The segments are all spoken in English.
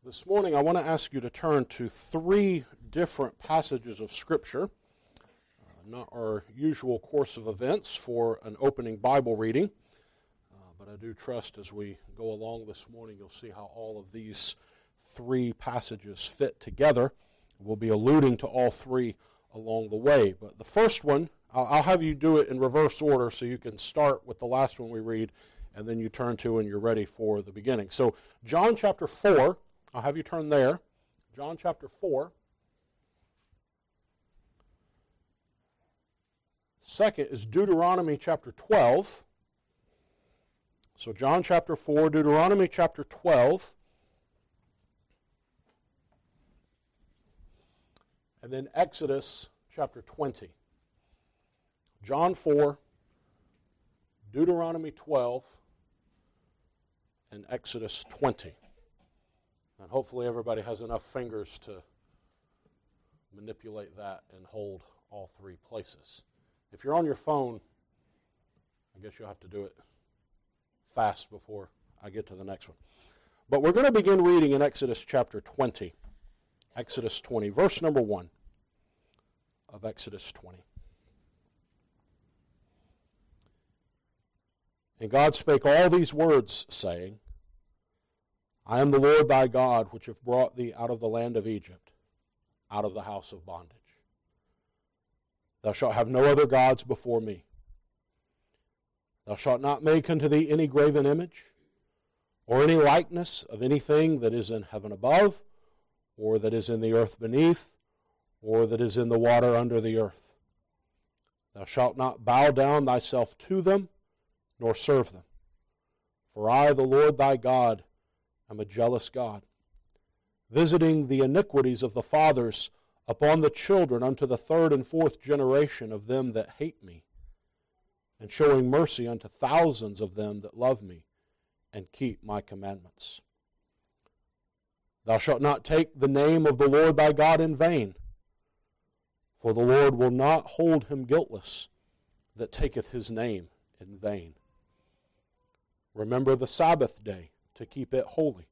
This morning I want to ask you to turn to three different passages of Scripture, not our usual course of events for an opening Bible reading, but I do trust as we go along this morning you'll see how all of these three passages fit together. We'll be alluding to all three along the way, but the first one, I'll have you do it in reverse order so you can start with the last one we read and then you turn to and you're ready for the beginning. So John chapter 4, I'll have you turn there. John chapter 4. Second is Deuteronomy chapter 12. So John chapter 4, Deuteronomy chapter 12. And then Exodus chapter 20. John 4, Deuteronomy 12, and Exodus 20. And hopefully everybody has enough fingers to manipulate that and hold all three places. If you're on your phone, I guess you'll have to do it fast before I get to the next one. But we're going to begin reading in Exodus chapter 20. Exodus 20, verse number 1 of Exodus 20. And God spake all these words, saying, I am the Lord thy God, which have brought thee out of the land of Egypt, out of the house of bondage. Thou shalt have no other gods before me. Thou shalt not make unto thee any graven image, or any likeness of anything that is in heaven above, or that is in the earth beneath, or that is in the water under the earth. Thou shalt not bow down thyself to them, nor serve them. For I, the Lord thy God, am a jealous God, visiting the iniquities of the fathers upon the children unto the third and fourth generation of them that hate me, and showing mercy unto thousands of them that love me and keep my commandments. Thou shalt not take the name of the Lord thy God in vain, for the Lord will not hold him guiltless that taketh his name in vain. Remember the Sabbath day, to keep it holy.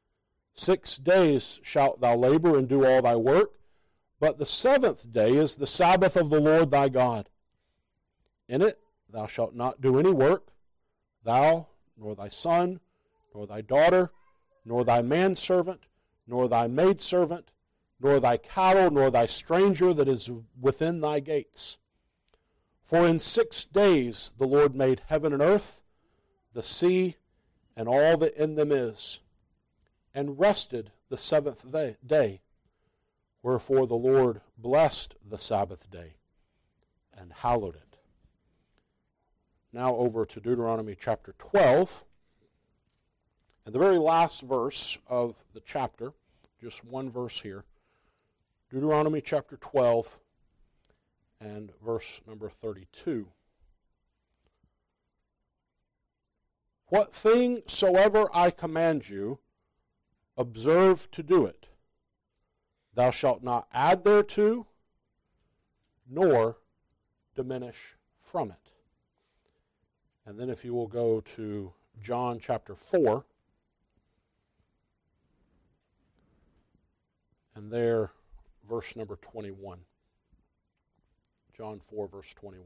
6 days shalt thou labor and do all thy work, but the seventh day is the Sabbath of the Lord thy God. In it thou shalt not do any work, thou, nor thy son, nor thy daughter, nor thy manservant, nor thy maidservant, nor thy cattle, nor thy stranger that is within thy gates. For in 6 days the Lord made heaven and earth, the sea, and all that in them is, and rested the seventh day. Wherefore the Lord blessed the Sabbath day, and hallowed it. Now over to Deuteronomy chapter 12, and the very last verse of the chapter, just one verse here. Deuteronomy chapter 12, and verse number 32. What thing soever I command you, observe to do it. Thou shalt not add thereto, nor diminish from it. And then if you will go to John chapter 4, and there, verse number 21. John 4, verse 21.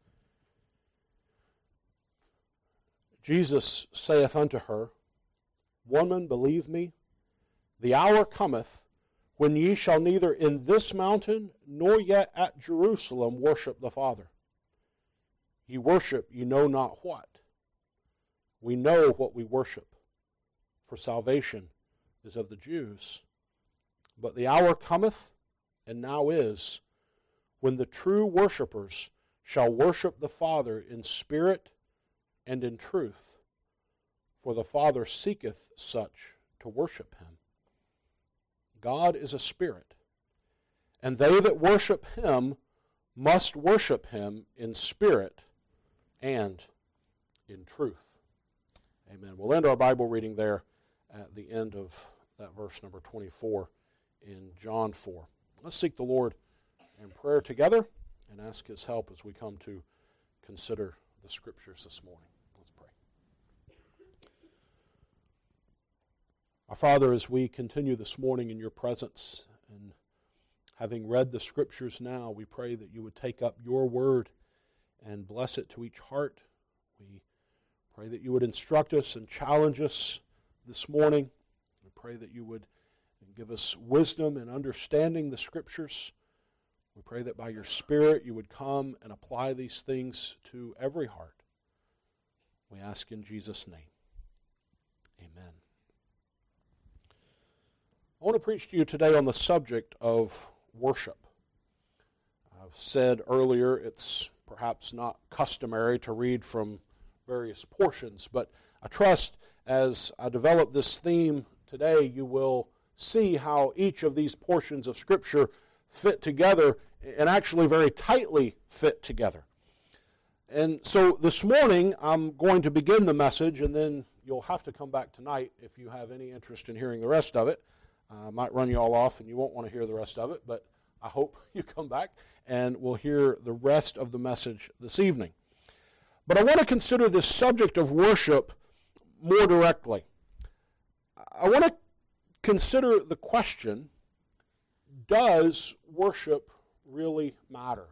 Jesus saith unto her, Woman, believe me, the hour cometh when ye shall neither in this mountain nor yet at Jerusalem worship the Father. Ye worship ye know not what. We know what we worship, for salvation is of the Jews. But the hour cometh, and now is, when the true worshipers shall worship the Father in spirit and in truth, for the Father seeketh such to worship him. God is a spirit, and they that worship him must worship him in spirit and in truth. Amen. We'll end our Bible reading there at the end of that verse number 24 in John 4. Let's seek the Lord in prayer together and ask his help as we come to consider the Scriptures this morning. Let's pray. Our Father, as we continue this morning in your presence, and having read the Scriptures now, we pray that you would take up your word and bless it to each heart. We pray that you would instruct us and challenge us this morning. We pray that you would give us wisdom in understanding the Scriptures. We pray that by your Spirit you would come and apply these things to every heart. We ask in Jesus' name. Amen. I want to preach to you today on the subject of worship. I've said earlier it's perhaps not customary to read from various portions, but I trust as I develop this theme today, you will see how each of these portions of Scripture fit together and actually very tightly fit together. And so this morning I'm going to begin the message, and then you'll have to come back tonight if you have any interest in hearing the rest of it. I might run you all off and you won't want to hear the rest of it, but I hope you come back and we'll hear the rest of the message this evening. But I want to consider this subject of worship more directly. I want to consider the question, does worship really matter?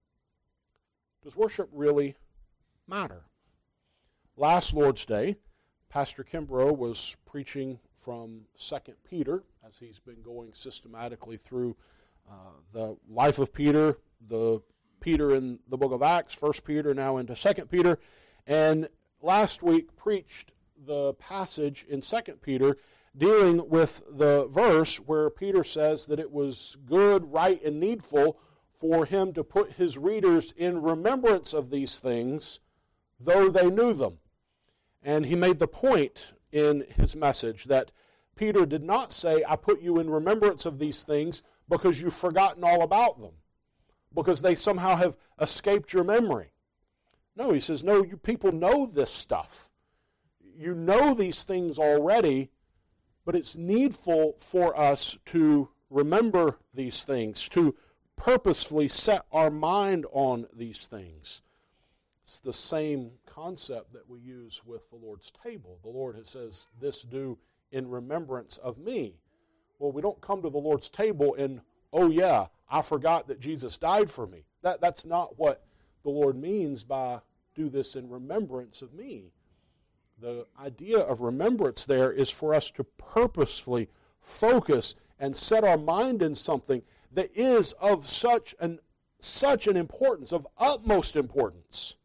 Does worship really matter? Last Lord's Day, Pastor Kimbrough was preaching from 2 Peter, as he's been going systematically through the life of Peter, the Peter in the book of Acts, 1 Peter, now into 2 Peter, and last week preached the passage in 2 Peter dealing with the verse where Peter says that it was good, right, and needful for him to put his readers in remembrance of these things, though they knew them. And he made the point in his message that Peter did not say, I put you in remembrance of these things because you've forgotten all about them, because they somehow have escaped your memory. No, he says, no, you people know this stuff. You know these things already, but it's needful for us to remember these things, to purposefully set our mind on these things. It's the same concept that we use with the Lord's table. The Lord says, this do in remembrance of me. Well, we don't come to the Lord's table and, oh yeah, I forgot that Jesus died for me. That's not what the Lord means by do this in remembrance of me. The idea of remembrance there is for us to purposefully focus and set our mind in something that is of such an importance, of utmost importance,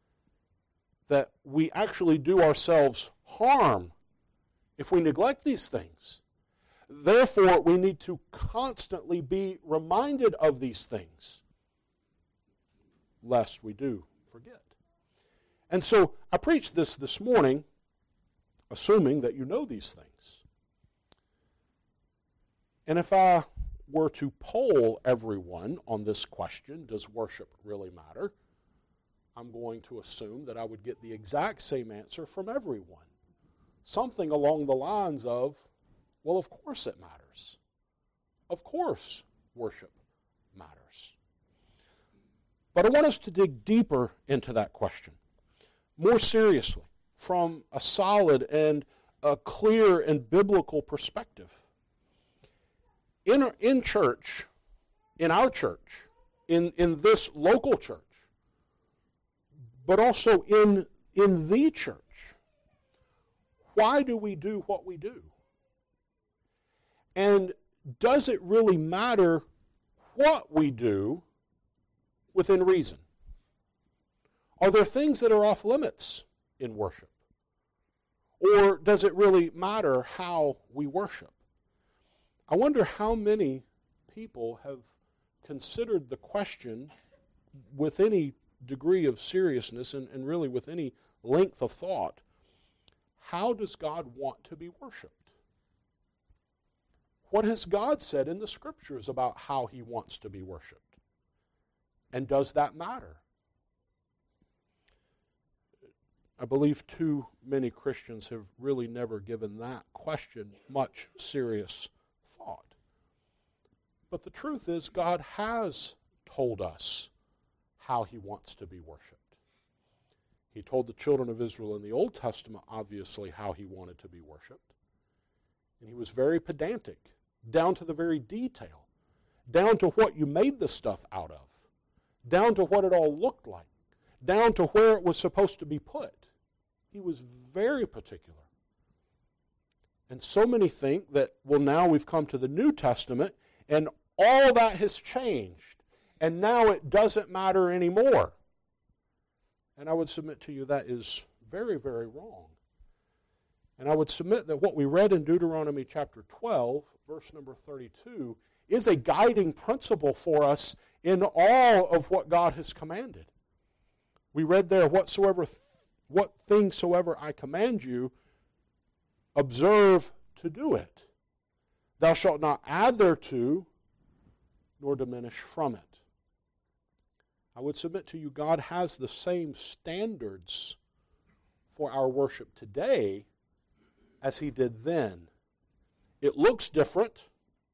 that we actually do ourselves harm if we neglect these things. Therefore, we need to constantly be reminded of these things, lest we do forget. And so I preached this morning, assuming that you know these things. And if I were to poll everyone on this question, does worship really matter? I'm going to assume that I would get the exact same answer from everyone. Something along the lines of, well, of course it matters. Of course worship matters. But I want us to dig deeper into that question, more seriously, from a solid and a clear and biblical perspective. In church, in our church, in this local church, but also in the church, why do we do what we do? And does it really matter what we do within reason? Are there things that are off limits in worship? Or does it really matter how we worship? I wonder how many people have considered the question with any degree of seriousness and really with any length of thought. How does God want to be worshiped? What has God said in the Scriptures about how He wants to be worshiped? And does that matter? I believe too many Christians have really never given that question much serious thought. But the truth is, God has told us how He wants to be worshiped. He told the children of Israel in the Old Testament, obviously, how He wanted to be worshiped. And he was very pedantic, down to the very detail, down to what you made the stuff out of, down to what it all looked like, down to where it was supposed to be put. He was very particular. And so many think that, well, now we've come to the New Testament, and all that has changed, and now it doesn't matter anymore. And I would submit to you that is very, very wrong. And I would submit that what we read in Deuteronomy chapter 12, verse number 32, is a guiding principle for us in all of what God has commanded. We read there, what things soever I command you, observe to do it. Thou shalt not add thereto, nor diminish from it. I would submit to you, God has the same standards for our worship today as he did then. It looks different,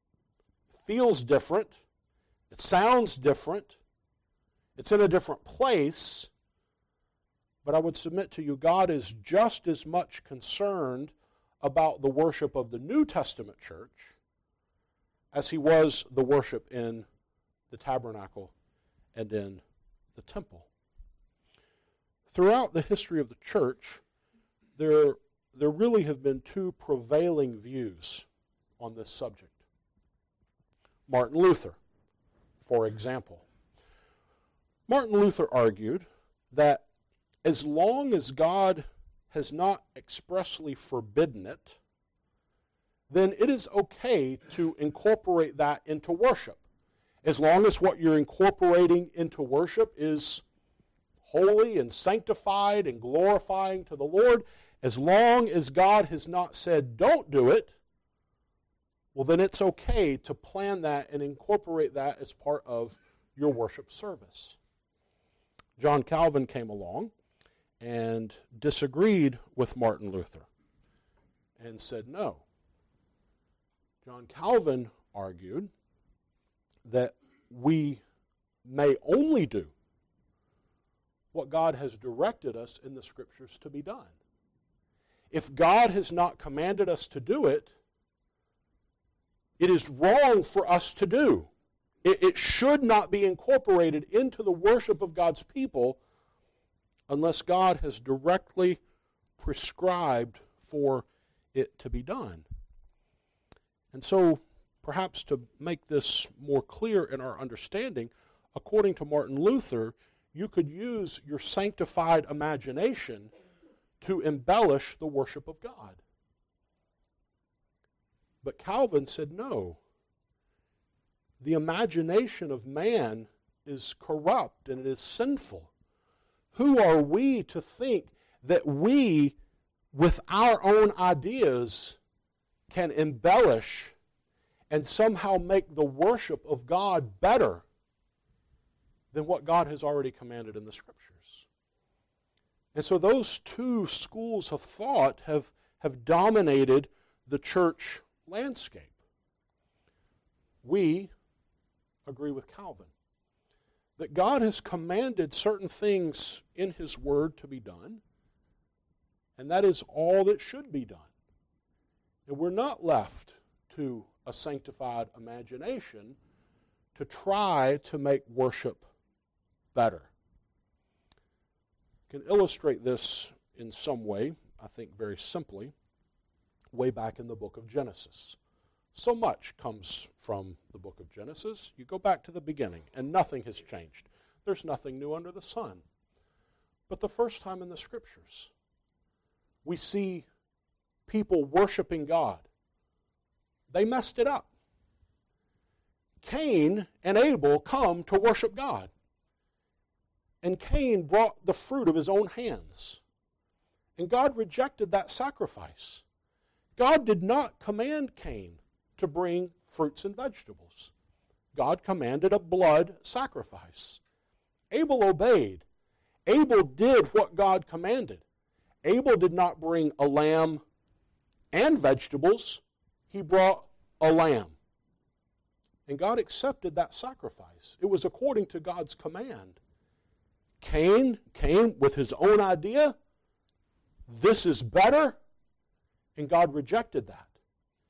feels different, it sounds different, it's in a different place, but I would submit to you, God is just as much concerned about the worship of the New Testament church as he was the worship in the tabernacle and in the temple. Throughout the history of the church, there really have been two prevailing views on this subject. Martin Luther, for example. Martin Luther argued that as long as God has not expressly forbidden it, then it is okay to incorporate that into worship. As long as what you're incorporating into worship is holy and sanctified and glorifying to the Lord, as long as God has not said don't do it, well, then it's okay to plan that and incorporate that as part of your worship service. John Calvin came along and disagreed with Martin Luther and said no. John Calvin argued that we may only do what God has directed us in the Scriptures to be done. If God has not commanded us to do it, it is wrong for us to do. It should not be incorporated into the worship of God's people unless God has directly prescribed for it to be done. And so, perhaps to make this more clear in our understanding, according to Martin Luther, you could use your sanctified imagination to embellish the worship of God. But Calvin said no. The imagination of man is corrupt and it is sinful. Who are we to think that we, with our own ideas, can embellish and somehow make the worship of God better than what God has already commanded in the Scriptures? And so those two schools of thought have dominated the church landscape. We agree with Calvin that God has commanded certain things in His Word to be done, and that is all that should be done. And we're not left to a sanctified imagination to try to make worship better. I can illustrate this in some way, I think very simply, way back in the book of Genesis. So much comes from the book of Genesis. You go back to the beginning, and nothing has changed. There's nothing new under the sun. But the first time in the Scriptures, we see people worshiping God. They messed it up. Cain and Abel come to worship God. And Cain brought the fruit of his own hands. And God rejected that sacrifice. God did not command Cain to bring fruits and vegetables. God commanded a blood sacrifice. Abel obeyed. Abel did what God commanded. Abel did not bring a lamb and vegetables. He brought a lamb. And God accepted that sacrifice. It was according to God's command. Cain came with his own idea. This is better. And God rejected that.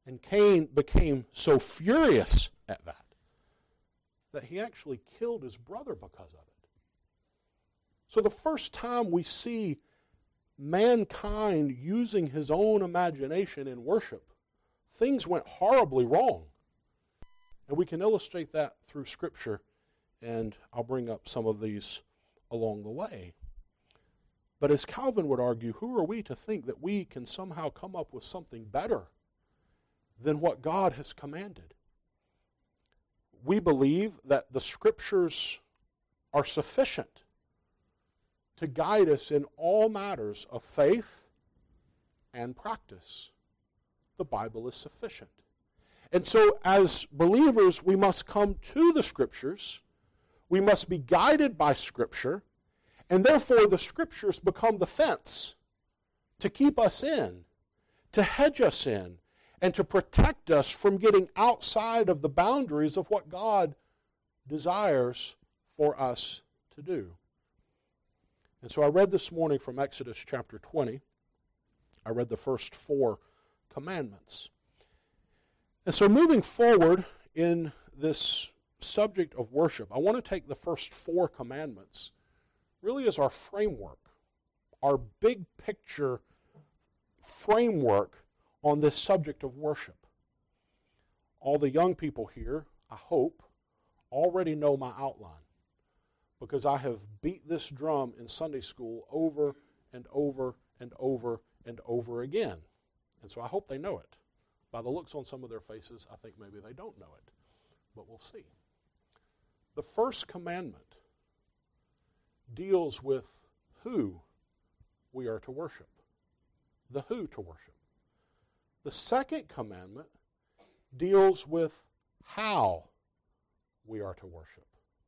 And Cain became so furious at that he actually killed his brother because of it. So the first time we see mankind using his own imagination in worship, things went horribly wrong. And we can illustrate that through Scripture, and I'll bring up some of these along the way. But as Calvin would argue, who are we to think that we can somehow come up with something better than what God has commanded? We believe that the Scriptures are sufficient to guide us in all matters of faith and practice. The Bible is sufficient. And so as believers, we must come to the Scriptures. We must be guided by Scripture. And therefore the Scriptures become the fence to keep us in, to hedge us in, and to protect us from getting outside of the boundaries of what God desires for us to do. And so I read this morning from Exodus chapter 20. I read the first 4 commandments. And so moving forward in this subject of worship, I want to take the first 4 commandments really as our framework, our big picture framework on this subject of worship. All the young people here, I hope, already know my outline, because I have beat this drum in Sunday school over and over and over and over again. And so I hope they know it. By the looks on some of their faces, I think maybe they don't know it, but we'll see. The first commandment deals with who we are to worship, the who to worship. The second commandment deals with how we are to worship.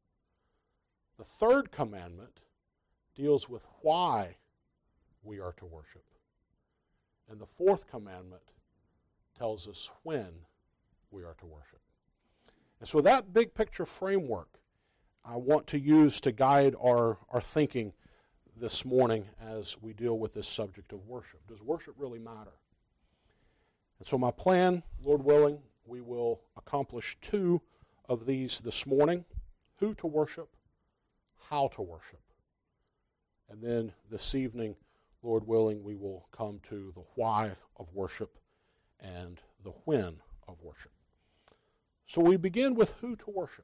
The third commandment deals with why we are to worship. And the fourth commandment tells us when we are to worship. And so that big picture framework I want to use to guide our thinking this morning as we deal with this subject of worship. Does worship really matter? And so my plan, Lord willing, we will accomplish 2 of these this morning: who to worship, how to worship. And then this evening, Lord willing, we will come to the why of worship and the when of worship. So we begin with who to worship.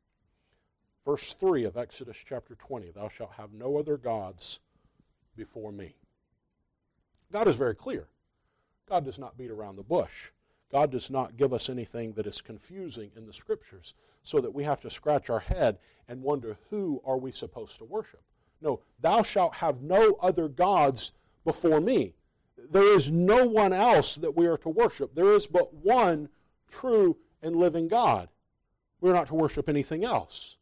Verse 3 of Exodus chapter 20, thou shalt have no other gods before me. God is very clear. God does not beat around the bush. God does not give us anything that is confusing in the Scriptures so that we have to scratch our head and wonder, who are we supposed to worship? No, thou shalt have no other gods before me. There is no one else that we are to worship. There is but one true and living God. We're not to worship anything else.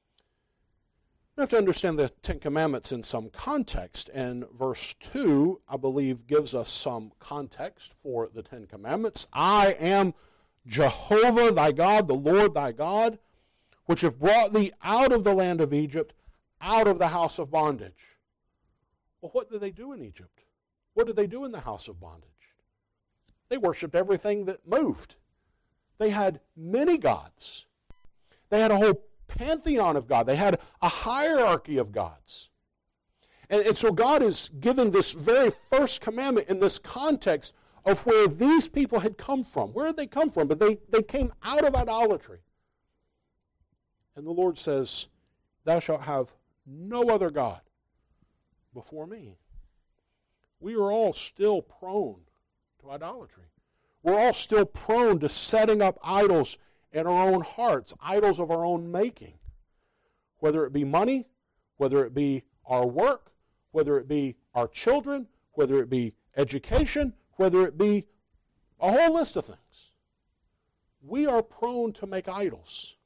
We have to understand the 10 Commandments in some context, and verse 2, I believe, gives us some context for the 10 Commandments. I am Jehovah thy God, the Lord thy God, which have brought thee out of the land of Egypt, out of the house of bondage. Well, what did they do in Egypt? What did they do in the house of bondage? They worshipped everything that moved. They had many gods. They had a whole pantheon of God. They had a hierarchy of gods. And so God is giving this very first commandment in this context of where these people had come from. Where did they come from? But they came out of idolatry. And the Lord says, thou shalt have no other God before me. We are all still prone to idolatry. We're all still prone to setting up idols in our own hearts, idols of our own making. Whether it be money, whether it be our work, whether it be our children, whether it be education, whether it be a whole list of things. We are prone to make idols.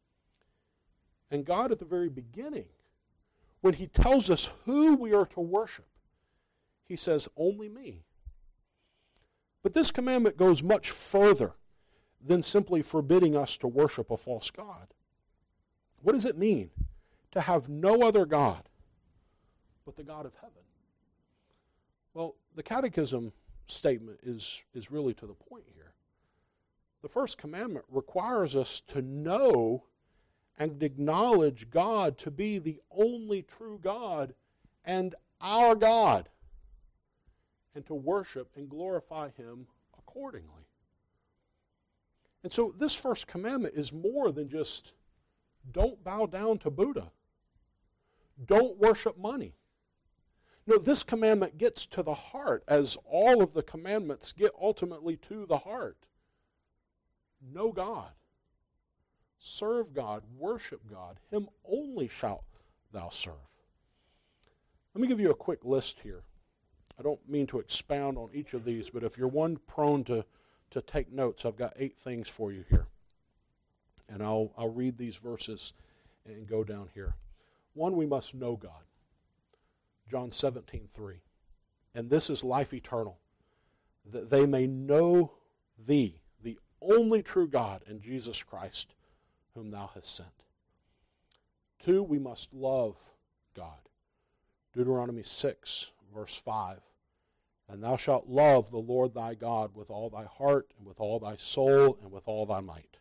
And God at the very beginning, when He tells us who we are to worship, He says, only me. But this commandment goes much further than simply forbidding us to worship a false god. What does it mean to have no other God but the God of heaven? Well, the Catechism statement is really to the point here. The first commandment requires us to know and acknowledge God to be the only true God and our God, and to worship and glorify Him accordingly. And so this first commandment is more than just don't bow down to Buddha. Don't worship money. No, this commandment gets to the heart, as all of the commandments get ultimately to the heart. Know God. Serve God. Worship God. Him only shalt thou serve. Let me give you a quick list here. I don't mean to expound on each of these, but if you're one prone to take notes, I've got 8 things for you here. And I'll read these verses and go down here. 1, we must know God. John 17:3. And this is life eternal, that they may know thee, the only true God, and Jesus Christ, whom thou hast sent. 2, we must love God. Deuteronomy 6, verse 5. And thou shalt love the Lord thy God with all thy heart, and with all thy soul, and with all thy might.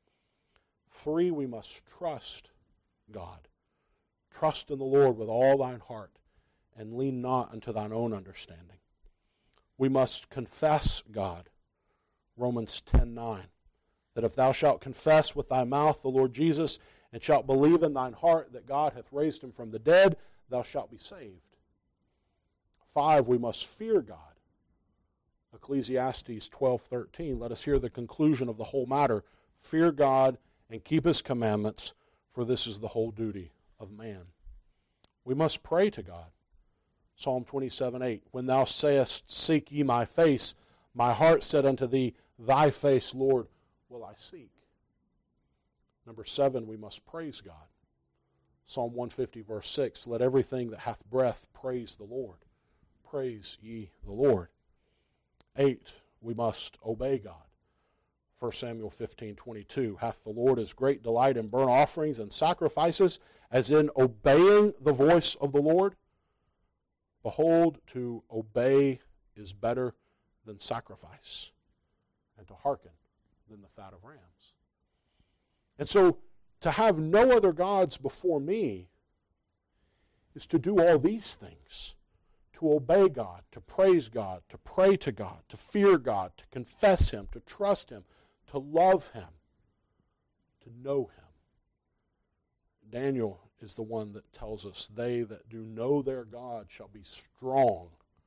3, we must trust God. Trust in the Lord with all thine heart, and lean not unto thine own understanding. We must confess God. Romans 10:9. That if thou shalt confess with thy mouth the Lord Jesus, and shalt believe in thine heart that God hath raised him from the dead, thou shalt be saved. 5, we must fear God. Ecclesiastes 12:13. Let us hear the conclusion of the whole matter. Fear God and keep his commandments, for this is the whole duty of man. We must pray to God. Psalm 27:8. When thou sayest, seek ye my face, my heart said unto thee, thy face, Lord, will I seek. Number 7, we must praise God. Psalm 150, verse 6. Let everything that hath breath praise the Lord. Praise ye the Lord. 8, we must obey God. 1 Samuel 15:22. Hath the Lord his great delight in burnt offerings and sacrifices, as in obeying the voice of the Lord? Behold, to obey is better than sacrifice, and to hearken than the fat of rams. And so, to have no other gods before me is to do all these things. To obey God, to praise God, to pray to God, to fear God, to confess him, to trust him, to love him, to know him. Daniel is the one that tells us, they that do know their God shall be strong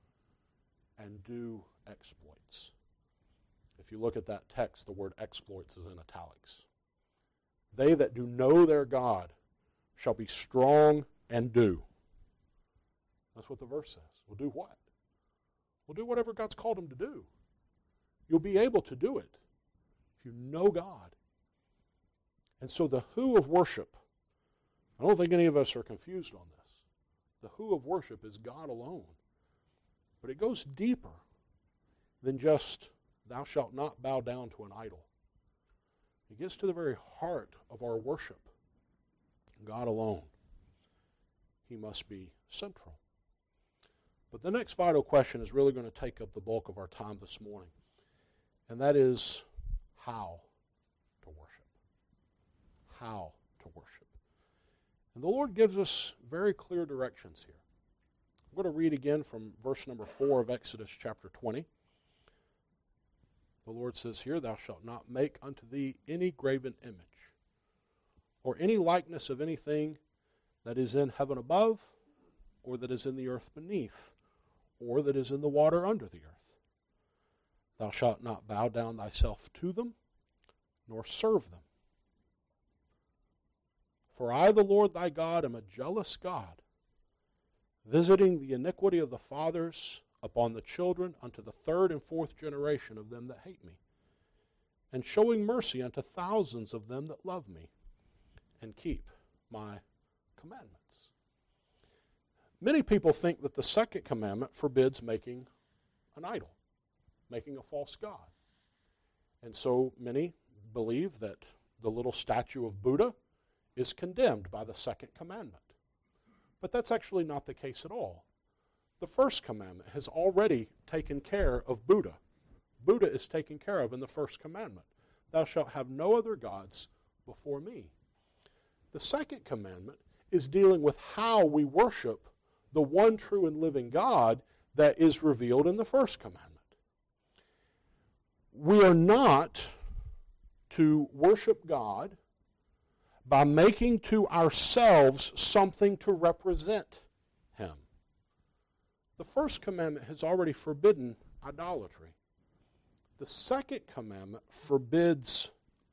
and do exploits. If you look at that text, the word exploits is in italics. They that do know their God shall be strong and do. That's what the verse says. We'll do what? We'll do whatever God's called them to do. You'll be able to do it if you know God. And so the who of worship, I don't think any of us are confused on this. The who of worship is God alone. But it goes deeper than just, thou shalt not bow down to an idol. It gets to the very heart of our worship. God alone. He must be central. But the next vital question is really going to take up the bulk of our time this morning. And that is how to worship. How to worship. And the Lord gives us very clear directions here. I'm going to read again from verse number 4 of Exodus chapter 20. The Lord says here, thou shalt not make unto thee any graven image, or any likeness of anything that is in heaven above, or that is in the earth beneath, or that is in the water under the earth. Thou shalt not bow down thyself to them, nor serve them. For I, the Lord thy God, am a jealous God, visiting the iniquity of the fathers upon the children unto the 3rd and 4th generation of them that hate me, and showing mercy unto thousands of them that love me, and keep my commandments. Many people think that the 2nd commandment forbids making an idol, making a false god. And so many believe that the little statue of Buddha is condemned by the 2nd commandment. But that's actually not the case at all. The 1st commandment has already taken care of Buddha. Buddha is taken care of in the 1st commandment. thou shalt have no other gods before me. The second commandment is dealing with how we worship the one true and living God that is revealed in the first commandment. We are not to worship God by making to ourselves something to represent Him. The first commandment has already forbidden idolatry. The second commandment forbids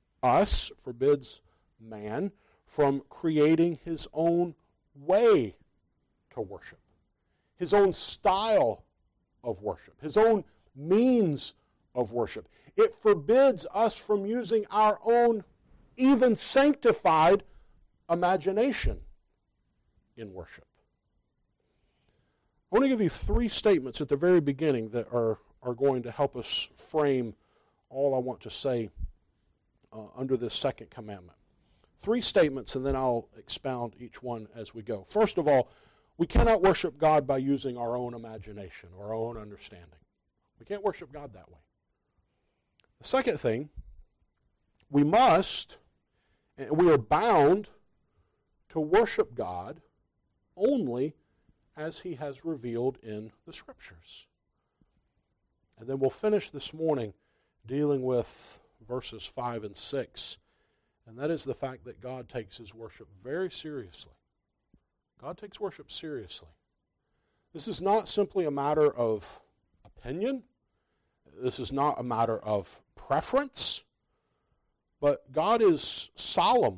man from creating his own way to worship, his own style of worship, his own means of worship. It forbids us from using our own even sanctified imagination in worship. I want to give you three statements at the very beginning that are going to help us frame all I want to say under this second commandment. Three statements, and then I'll expound each one as we go. First of all, we cannot worship God by using our own imagination or our own understanding. We can't worship God that way. The second thing, we must, and we are bound to worship God only as He has revealed in the Scriptures. And then we'll finish this morning dealing with verses 5 and 6, and that is the fact that God takes His worship very seriously. God takes worship seriously. This is not simply a matter of opinion. This is not a matter of preference. But God is solemn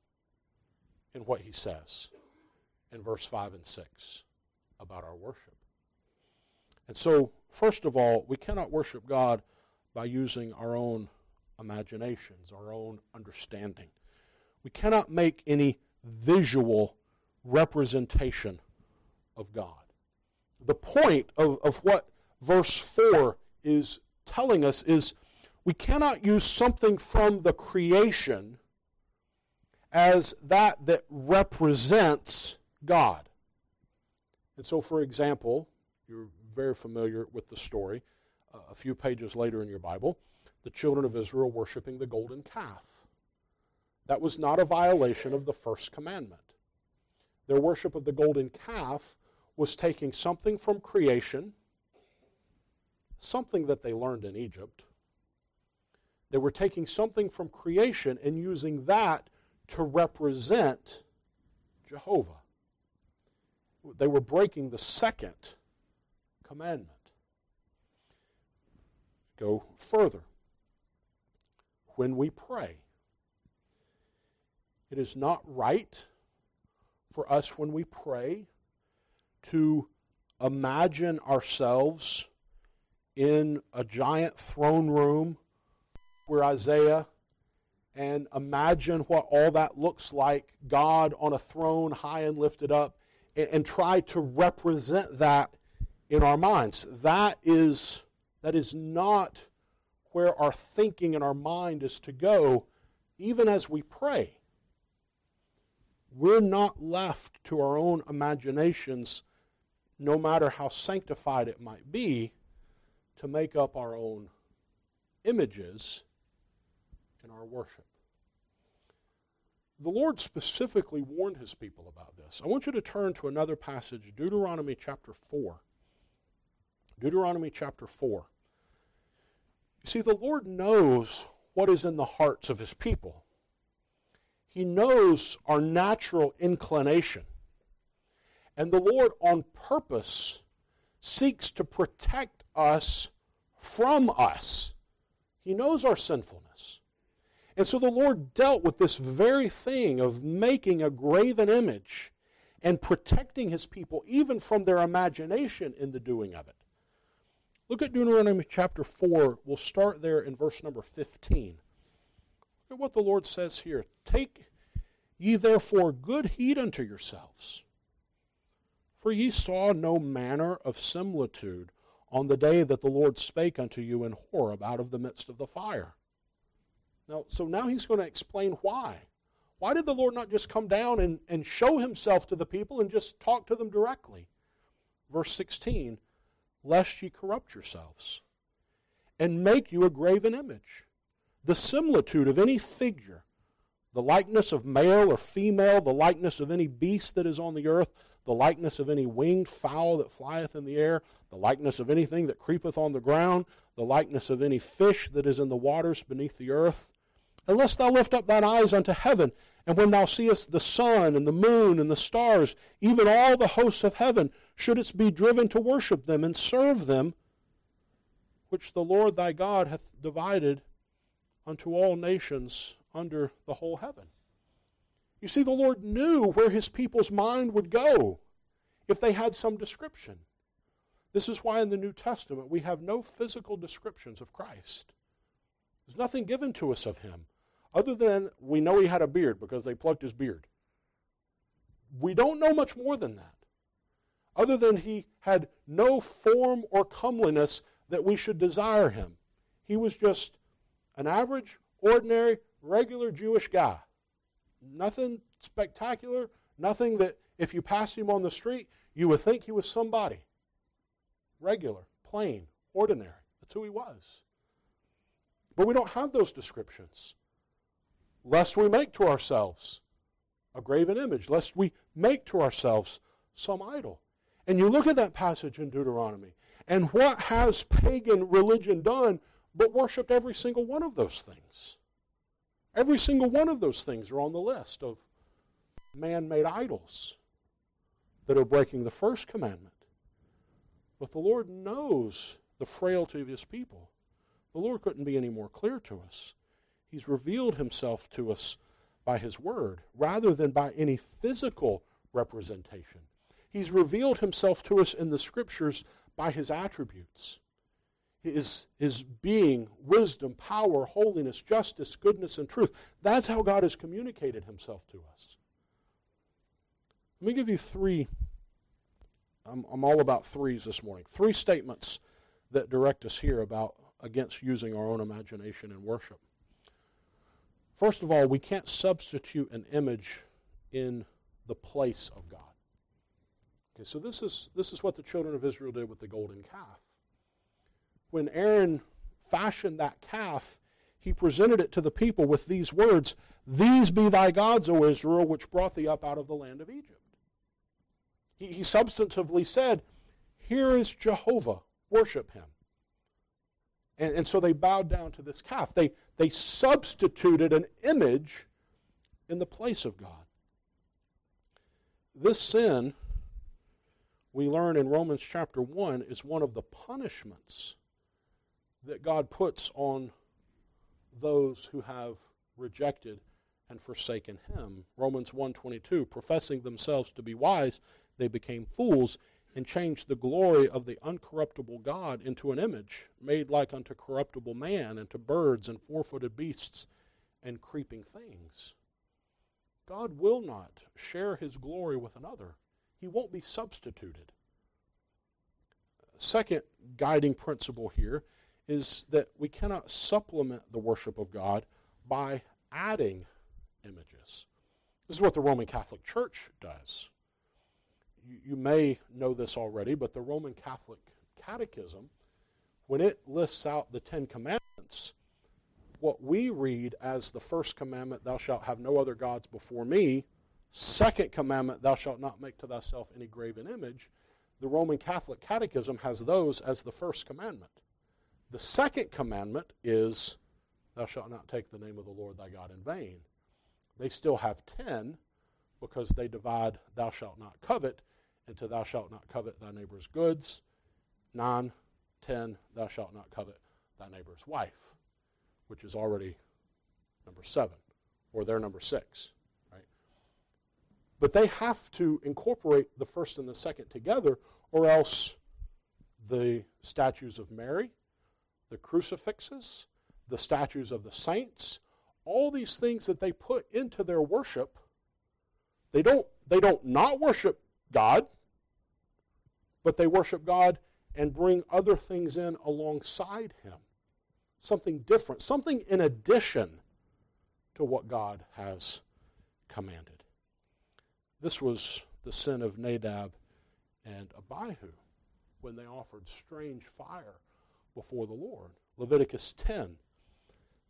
in what He says in verse 5 and 6 about our worship. And so, first of all, we cannot worship God by using our own imaginations, our own understanding. We cannot make any visual representation of God. The point of what verse 4 is telling us is we cannot use something from the creation as that represents God. And so, for example, you're very familiar with the story, a few pages later in your Bible, the children of Israel worshiping the golden calf. That was not a violation of the first commandment. Their worship of the golden calf was taking something from creation, something that they learned in Egypt. They were taking something from creation and using that to represent Jehovah. They were breaking the second commandment. Go further. When we pray, it is not right for us when we pray to imagine ourselves in a giant throne room where Isaiah, and imagine what all that looks like, God on a throne high and lifted up, and try to represent that in our minds. That is not where our thinking and our mind is to go, even as we pray. We're not left to our own imaginations, no matter how sanctified it might be, to make up our own images in our worship. The Lord specifically warned His people about this. I want you to turn to another passage, Deuteronomy chapter 4. Deuteronomy chapter 4. You see, the Lord knows what is in the hearts of His people. He knows our natural inclination. And the Lord, on purpose, seeks to protect us from us. He knows our sinfulness. And so the Lord dealt with this very thing of making a graven image and protecting His people even from their imagination in the doing of it. Look at Deuteronomy chapter 4. We'll start there in verse number 15. Look at what the Lord says here. Take ye therefore good heed unto yourselves, for ye saw no manner of similitude on the day that the Lord spake unto you in Horeb out of the midst of the fire. Now He's going to explain why. Why did the Lord not just come down and show Himself to the people and just talk to them directly? Verse 16, lest ye corrupt yourselves, and make you a graven image, the similitude of any figure, the likeness of male or female, the likeness of any beast that is on the earth, the likeness of any winged fowl that flieth in the air, the likeness of anything that creepeth on the ground, the likeness of any fish that is in the waters beneath the earth. Unless thou lift up thine eyes unto heaven, and when thou seest the sun and the moon and the stars, even all the hosts of heaven, shouldest be driven to worship them and serve them, which the Lord thy God hath divided unto all nations under the whole heaven. You see, the Lord knew where his people's mind would go if they had some description. This is why in the New Testament we have no physical descriptions of Christ. There's nothing given to us of him, other than we know he had a beard because they plucked his beard. We don't know much more than that, other than he had no form or comeliness that we should desire him. He was just an average, ordinary, regular Jewish guy. Nothing spectacular, nothing that if you passed him on the street, you would think he was somebody. Regular, plain, ordinary. That's who he was. But we don't have those descriptions, lest we make to ourselves a graven image, lest we make to ourselves some idol. And you look at that passage in Deuteronomy, and what has pagan religion done but worshipped every single one of those things? Every single one of those things are on the list of man-made idols that are breaking the first commandment. But the Lord knows the frailty of his people. The Lord couldn't be any more clear to us. He's revealed himself to us by his word rather than by any physical representation. He's revealed himself to us in the scriptures by his attributes. His being, wisdom, power, holiness, justice, goodness, and truth. That's how God has communicated himself to us. Let me give you three. I'm all about threes this morning. Three statements that direct us here against using our own imagination in worship. First of all, we can't substitute an image in the place of God. Okay, so this is what the children of Israel did with the golden calf. When Aaron fashioned that calf, he presented it to the people with these words, "These be thy gods, O Israel, which brought thee up out of the land of Egypt." He substantively said, here is Jehovah, worship him. And so they bowed down to this calf. They substituted an image in the place of God. This sin, we learn in Romans chapter 1, is one of the punishments that God puts on those who have rejected and forsaken him. Romans 1:22, professing themselves to be wise, they became fools and changed the glory of the uncorruptible God into an image made like unto corruptible man and to birds and four-footed beasts and creeping things. God will not share his glory with another. He won't be substituted. Second guiding principle here is that we cannot supplement the worship of God by adding images. This is what the Roman Catholic Church does. You may know this already, but the Roman Catholic Catechism, when it lists out the 10 Commandments, what we read as the first commandment, thou shalt have no other gods before me, second commandment, thou shalt not make to thyself any graven image, the Roman Catholic Catechism has those as the first commandment. The second commandment is, thou shalt not take the name of the Lord thy God in vain. They still have 10 because they divide thou shalt not covet into thou shalt not covet thy neighbor's goods. 9, 10, thou shalt not covet thy neighbor's wife, which is already number 7, or their number 6, right? But they have to incorporate the first and the second together, or else the statues of Mary, the crucifixes, the statues of the saints, all these things that they put into their worship, they don't not worship God, but they worship God and bring other things in alongside him. Something different, something in addition to what God has commanded. This was the sin of Nadab and Abihu when they offered strange fire before the Lord. Leviticus 10.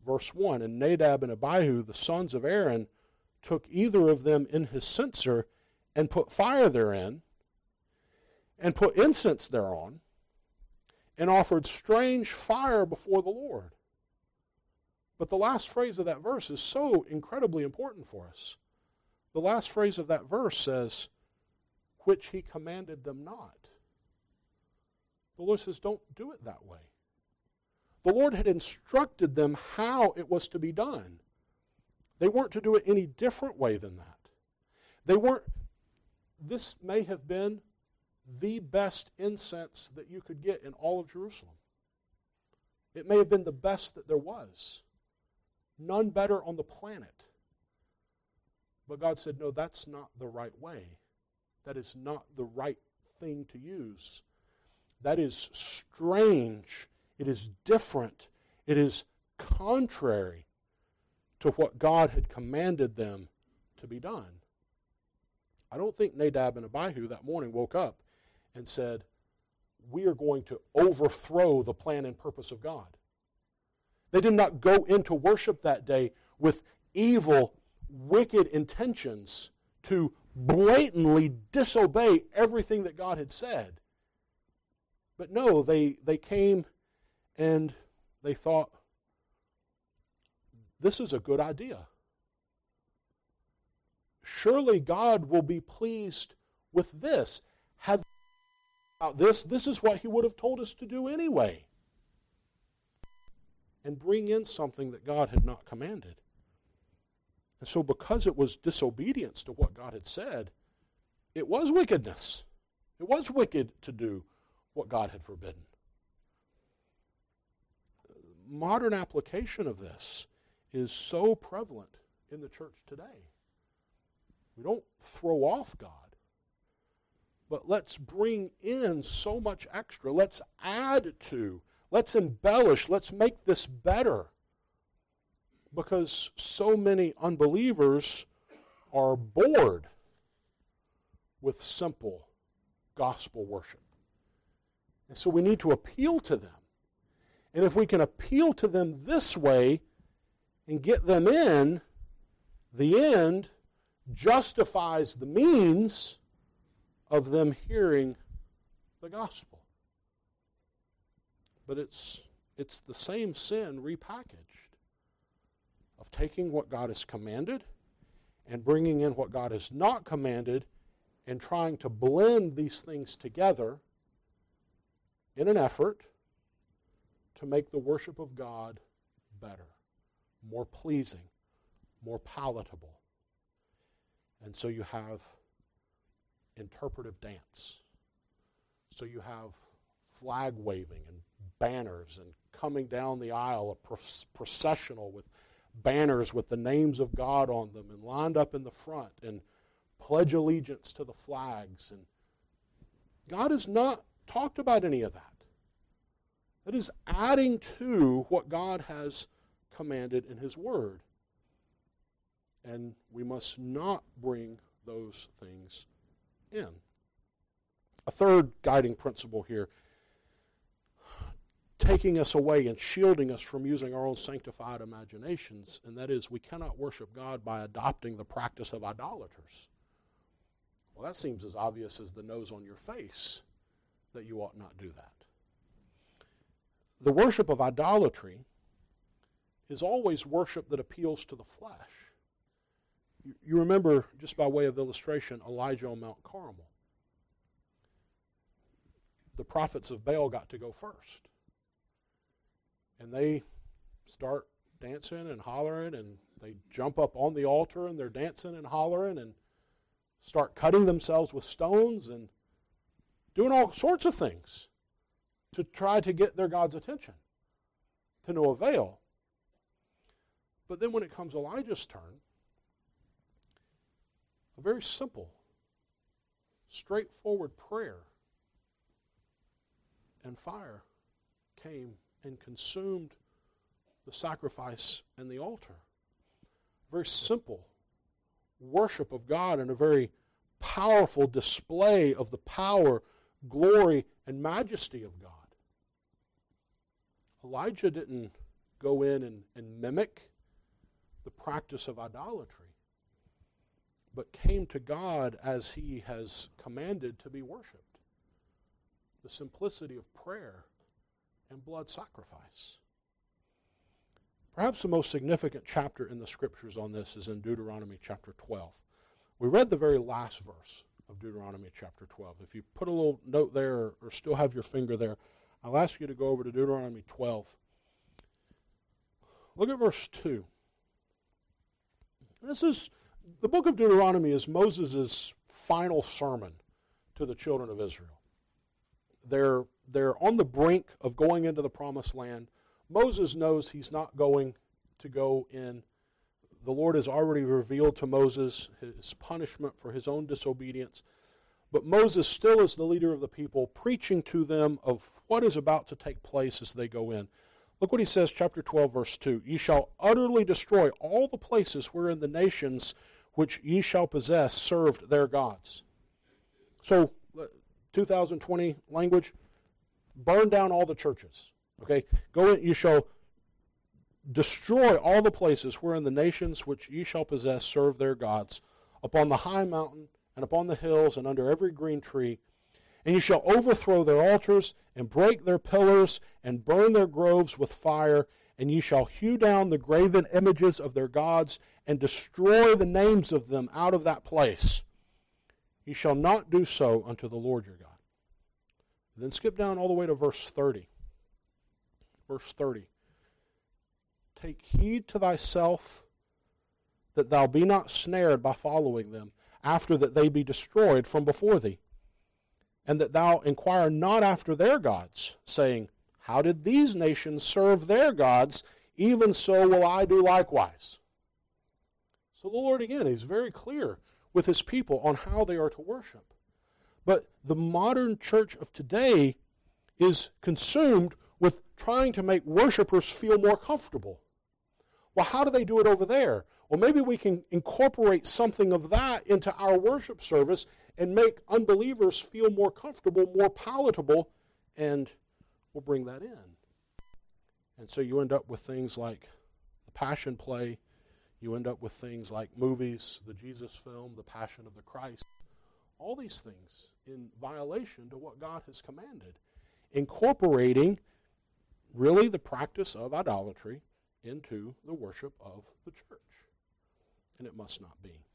Verse 1, and Nadab and Abihu, the sons of Aaron, took either of them in his censer and put fire therein, and put incense thereon, and offered strange fire before the Lord. But the last phrase of that verse is so incredibly important for us. The last phrase of that verse says, which he commanded them not. The Lord says, don't do it that way. The Lord had instructed them how it was to be done. They weren't to do it any different way than that. This may have been the best incense that you could get in all of Jerusalem. It may have been the best that there was. None better on the planet. But God said, no, that's not the right way. That is not the right thing to use. That is strange. It is different. It is contrary to what God had commanded them to be done. I don't think Nadab and Abihu that morning woke up and said, we are going to overthrow the plan and purpose of God. They did not go into worship that day with evil, wicked intentions to blatantly disobey everything that God had said. But no, they came and they thought, this is a good idea. Surely God will be pleased with this. Had about this is what he would have told us to do anyway. And bring in something that God had not commanded. And so because it was disobedience to what God had said, it was wickedness. It was wicked to do what God had forbidden. Modern application of this is so prevalent in the church today. We don't throw off God, but let's bring in so much extra. Let's add to, let's embellish, let's make this better. Because so many unbelievers are bored with simple gospel worship. And so we need to appeal to them. And if we can appeal to them this way and get them in, the end justifies the means of them hearing the gospel. But it's the same sin repackaged, of taking what God has commanded and bringing in what God has not commanded and trying to blend these things together in an effort to make the worship of God better, more pleasing, more palatable. And so you have interpretive dance. So you have flag waving and banners and coming down the aisle, a processional with banners with the names of God on them and lined up in the front and pledge allegiance to the flags. And God has not talked about any of that. That is adding to what God has commanded in His Word. And we must not bring those things in. A third guiding principle here, taking us away and shielding us from using our own sanctified imaginations, and that is we cannot worship God by adopting the practice of idolaters. Well, that seems as obvious as the nose on your face that you ought not do that. The worship of idolatry is always worship that appeals to the flesh. You remember, just by way of illustration, Elijah on Mount Carmel. The prophets of Baal got to go first. And they start dancing and hollering, and they jump up on the altar, and they're dancing and hollering, and start cutting themselves with stones and doing all sorts of things to try to get their God's attention, to no avail. But then when it comes Elijah's turn, a very simple, straightforward prayer and fire came and consumed the sacrifice and the altar. Very simple worship of God and a very powerful display of the power, glory, and majesty of God. Elijah didn't go in and mimic the practice of idolatry, but came to God as He has commanded to be worshipped. The simplicity of prayer and blood sacrifice. Perhaps the most significant chapter in the Scriptures on this is in Deuteronomy chapter 12. We read the very last verse of Deuteronomy chapter 12. If you put a little note there or still have your finger there, I'll ask you to go over to Deuteronomy 12. Look at verse 2. The book of Deuteronomy is Moses' final sermon to the children of Israel. They're on the brink of going into the promised land. Moses knows he's not going to go in. The Lord has already revealed to Moses his punishment for his own disobedience. But Moses still is the leader of the people, preaching to them of what is about to take place as they go in. Look what he says, chapter 12, verse 2. Ye shall utterly destroy all the places wherein the nations which ye shall possess served their gods. So, 2020 language, burn down all the churches. Okay, go in, you shall destroy all the places wherein the nations which ye shall possess serve their gods, upon the high mountain, and upon the hills, and under every green tree. And ye shall overthrow their altars, and break their pillars, and burn their groves with fire, and ye shall hew down the graven images of their gods, and destroy the names of them out of that place. Ye shall not do so unto the Lord your God. And then skip down all the way to verse 30. Verse 30. Take heed to thyself that thou be not snared by following them, after that they be destroyed from before thee. And that thou inquire not after their gods, saying, how did these nations serve their gods? Even so will I do likewise. So the Lord, again, is very clear with His people on how they are to worship. But the modern church of today is consumed with trying to make worshipers feel more comfortable. Well, how do they do it over there? Well, maybe we can incorporate something of that into our worship service and make unbelievers feel more comfortable, more palatable, and we'll bring that in. And so you end up with things like the Passion Play. You end up with things like movies, the Jesus film, the Passion of the Christ. All these things in violation to what God has commanded, incorporating really the practice of idolatry into the worship of the church. And it must not be.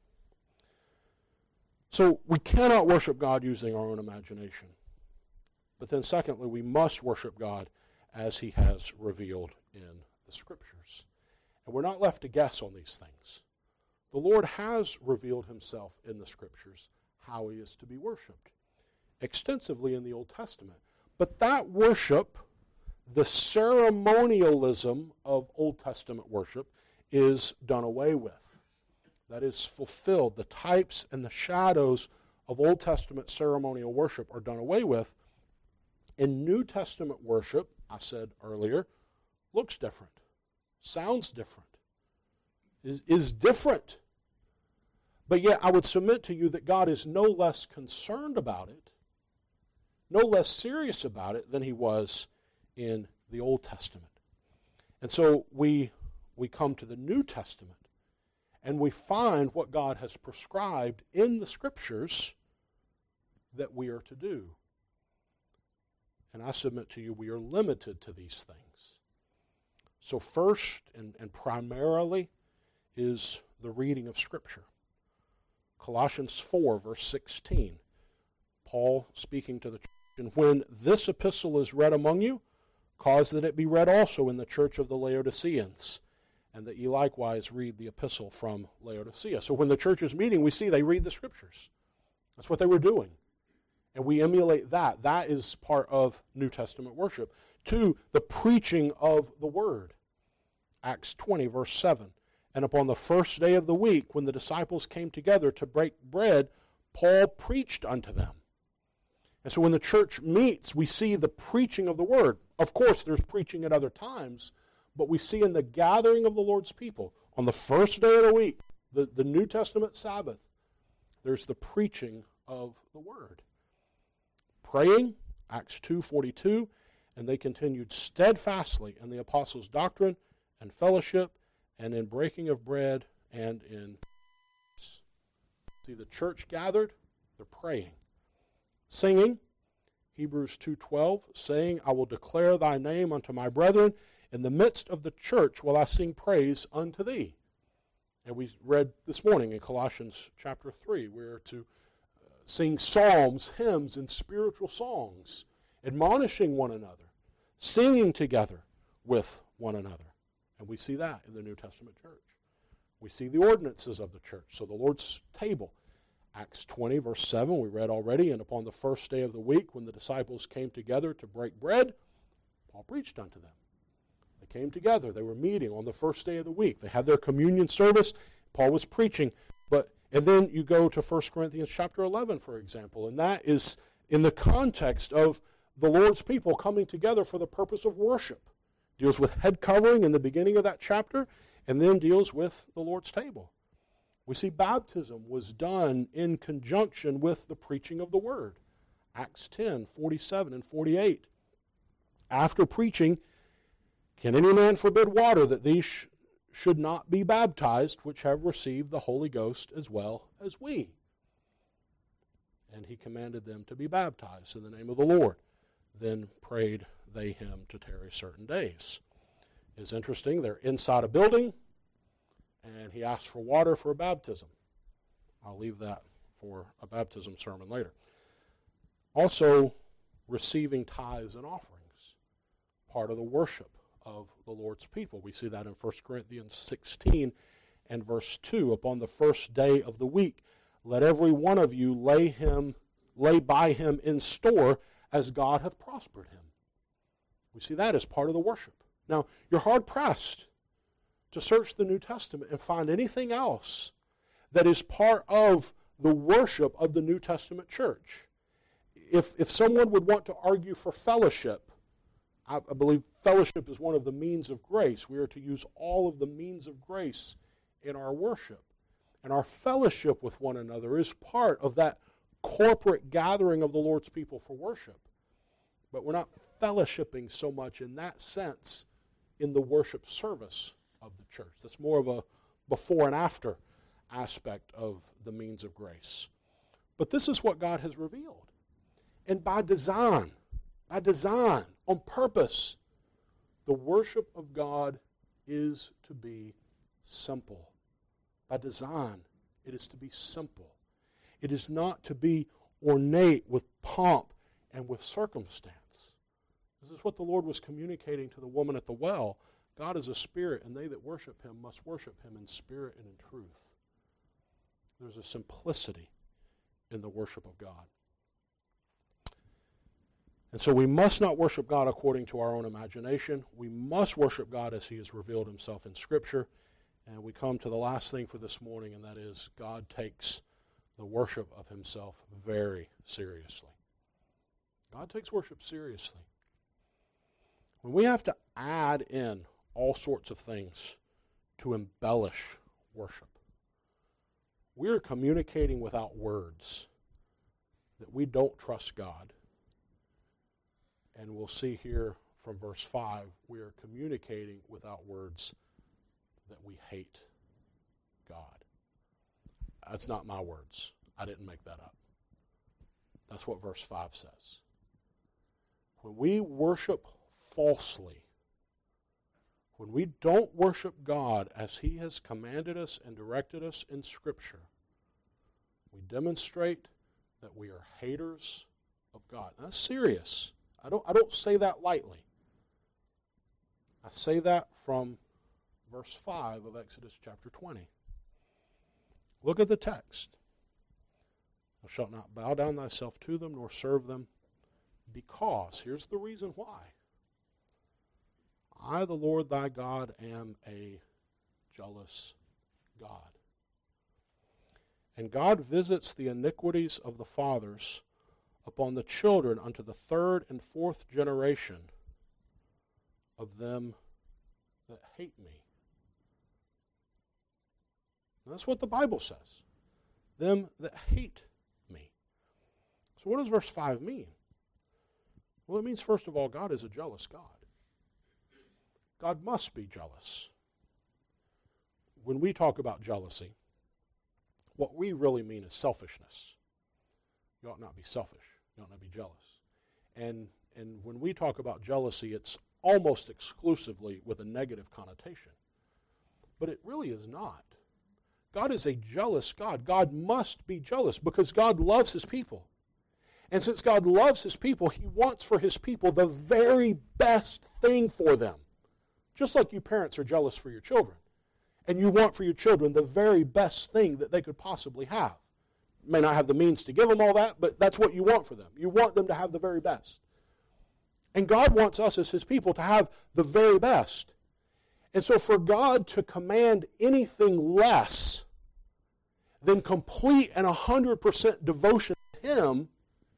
So we cannot worship God using our own imagination. But then secondly, we must worship God as He has revealed in the Scriptures. And we're not left to guess on these things. The Lord has revealed Himself in the Scriptures, how He is to be worshipped, extensively in the Old Testament. But that worship, the ceremonialism of Old Testament worship, is done away with. That is fulfilled. The types and the shadows of Old Testament ceremonial worship are done away with. In New Testament worship, I said earlier, looks different, sounds different, is different. But yet I would submit to you that God is no less concerned about it, no less serious about it than He was in the Old Testament. And so we come to the New Testament, and we find what God has prescribed in the Scriptures that we are to do. And I submit to you, we are limited to these things. So first and primarily is the reading of Scripture. Colossians 4, verse 16. Paul speaking to the church, and when this epistle is read among you, cause that it be read also in the church of the Laodiceans, and that ye likewise read the epistle from Laodicea. So when the church is meeting, we see they read the Scriptures. That's what they were doing. And we emulate that. That is part of New Testament worship. 2, the preaching of the Word. Acts 20, verse 7. And upon the first day of the week, when the disciples came together to break bread, Paul preached unto them. And so when the church meets, we see the preaching of the Word. Of course, there's preaching at other times, but we see in the gathering of the Lord's people, on the first day of the week, the New Testament Sabbath, there's the preaching of the Word. Praying, Acts 2:42, and they continued steadfastly in the apostles' doctrine and fellowship, and in breaking of bread, and in... See, the church gathered, they're praying. Singing, Hebrews 2:12, saying, I will declare thy name unto my brethren. In the midst of the church will I sing praise unto thee. And we read this morning in Colossians chapter 3, we're to sing psalms, hymns, and spiritual songs, admonishing one another, singing together with one another. And we see that in the New Testament church. We see the ordinances of the church. So the Lord's table, Acts 20, verse 7, we read already, and upon the first day of the week, when the disciples came together to break bread, Paul preached unto them. They came together. They were meeting on the first day of the week. They had their communion service. Paul was preaching. And then you go to 1 Corinthians chapter 11, for example, and that is in the context of the Lord's people coming together for the purpose of worship. Deals with head covering in the beginning of that chapter, and then deals with the Lord's table. We see baptism was done in conjunction with the preaching of the word. Acts 10, 47 and 48. After preaching, can any man forbid water that these should not be baptized, which have received the Holy Ghost as well as we? And he commanded them to be baptized in the name of the Lord. Then prayed they him to tarry certain days. It's interesting, they're inside a building, and he asked for water for a baptism. I'll leave that for a baptism sermon later. Also, receiving tithes and offerings, part of the worship of the Lord's people. We see that in 1 Corinthians 16 and verse 2. Upon the first day of the week, let every one of you lay by him in store as God hath prospered him. We see that as part of the worship. Now, you're hard-pressed to search the New Testament and find anything else that is part of the worship of the New Testament church. If someone would want to argue for fellowship, I believe fellowship is one of the means of grace. We are to use all of the means of grace in our worship. And our fellowship with one another is part of that corporate gathering of the Lord's people for worship. But we're not fellowshipping so much in that sense in the worship service of the church. That's more of a before and after aspect of the means of grace. But this is what God has revealed. And by design, on purpose, the worship of God is to be simple. By design, it is to be simple. It is not to be ornate with pomp and with circumstance. This is what the Lord was communicating to the woman at the well. God is a spirit, and they that worship him must worship him in spirit and in truth. There's a simplicity in the worship of God. And so we must not worship God according to our own imagination. We must worship God as he has revealed himself in Scripture. And we come to the last thing for this morning, and that is God takes the worship of himself very seriously. God takes worship seriously. When we have to add in all sorts of things to embellish worship, we are communicating without words that we don't trust God. And we'll see here from verse 5, we are communicating without words that we hate God. That's not my words. I didn't make that up. That's what verse 5 says. When we worship falsely, when we don't worship God as he has commanded us and directed us in Scripture, we demonstrate that we are haters of God. That's serious. I don't say that lightly. I say that from verse 5 of Exodus chapter 20. Look at the text. Thou shalt not bow down thyself to them, nor serve them, because, here's the reason why. I, the Lord thy God, am a jealous God. And God visits the iniquities of the fathers upon the children unto the third and fourth generation of them that hate me. And that's what the Bible says. Them that hate me. So what does verse 5 mean? Well, it means, first of all, God is a jealous God. God must be jealous. When we talk about jealousy, what we really mean is selfishness. You ought not be selfish. You ought not be jealous. And when we talk about jealousy, it's almost exclusively with a negative connotation. But it really is not. God is a jealous God. God must be jealous because God loves His people. And since God loves His people, He wants for His people the very best thing for them. Just like you parents are jealous for your children. And you want for your children the very best thing that they could possibly have. You may not have the means to give them all that, but that's what you want for them. You want them to have the very best. And God wants us as His people to have the very best. And so for God to command anything less than complete and 100% devotion to Him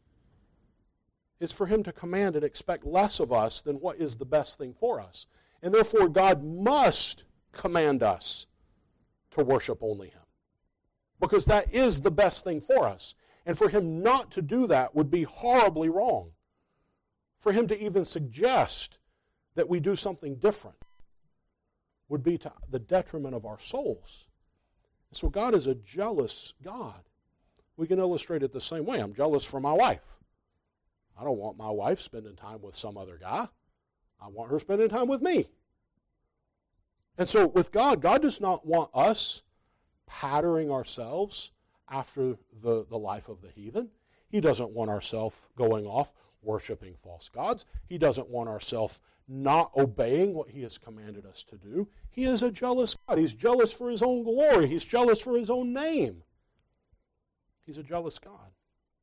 is for Him to command and expect less of us than what is the best thing for us. And therefore God must command us to worship only Him. Because that is the best thing for us. And for Him not to do that would be horribly wrong. For Him to even suggest that we do something different would be to the detriment of our souls. So God is a jealous God. We can illustrate it the same way. I'm jealous for my wife. I don't want my wife spending time with some other guy. I want her spending time with me. And so with God, God does not want us patterning ourselves after the life of the heathen. He doesn't want ourselves going off worshiping false gods. He doesn't want ourselves not obeying what He has commanded us to do. He is a jealous God. He's jealous for His own glory. He's jealous for His own name. He's a jealous God.